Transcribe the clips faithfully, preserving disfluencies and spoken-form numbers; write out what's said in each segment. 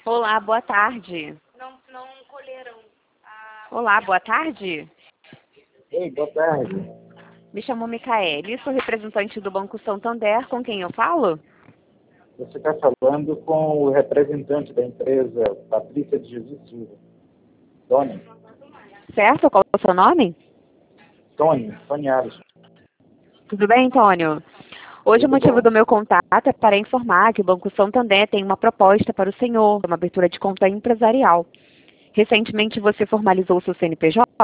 Olá, boa tarde. Não, não colheram a... Olá, boa tarde. Ei, boa tarde. Me chamo Micaele, sou representante do Banco Santander, com quem eu falo? Você está falando com o representante da empresa, Patrícia de Jesus Silva. Tony. Certo, qual é o seu nome? Tony, Tony Alisson. Tudo bem, Antônio? Hoje Tudo o motivo bom. do meu contato é para informar que o Banco Santander tem uma proposta para o senhor, uma abertura de conta empresarial. Recentemente você formalizou o seu C N P J?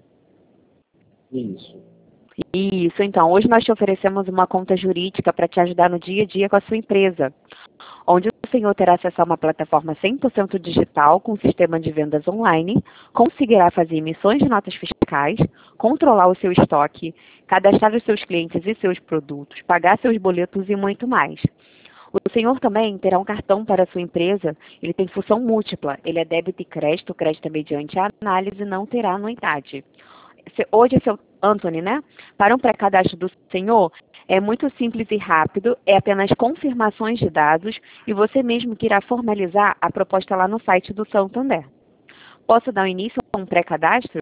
Isso. Isso, então, hoje nós te oferecemos uma conta jurídica para te ajudar no dia a dia com a sua empresa, onde o senhor terá acesso a uma plataforma cem por cento digital com sistema de vendas online, conseguirá fazer emissões de notas fiscais, controlar o seu estoque, cadastrar os seus clientes e seus produtos, pagar seus boletos e muito mais. O senhor também terá um cartão para a sua empresa, ele tem função múltipla, ele é débito e crédito, crédito é mediante a análise, não terá anuidade. Hoje é seu Anthony, né? Para um pré-cadastro do senhor, é muito simples e rápido, é apenas confirmações de dados e você mesmo que irá formalizar a proposta lá no site do Santander. Posso dar início a um pré-cadastro?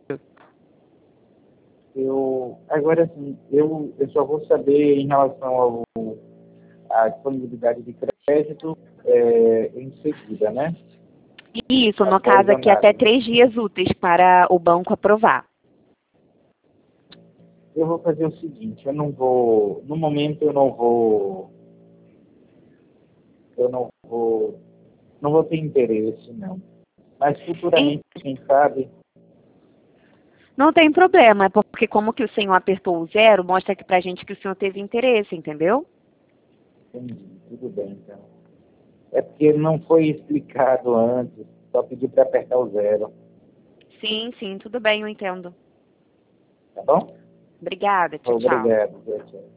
Eu, agora sim, eu, eu só vou saber em relação ao, à disponibilidade de crédito é, em seguida, né? Isso, no Após caso a aqui até análise. três dias úteis para o banco aprovar. Eu vou fazer o seguinte, eu não vou, no momento eu não vou, eu não vou, não vou ter interesse, não. Mas futuramente, quem sabe, Não tem problema, é porque como que o senhor apertou o zero, mostra aqui pra gente que o senhor teve interesse, entendeu? entendi, tudo bem, então. É porque não foi explicado antes, só pedi para apertar o zero, Sim, sim, tudo bem, eu entendo. tá bom? Obrigada, tchau, tchau. Obrigado, tchau, tchau.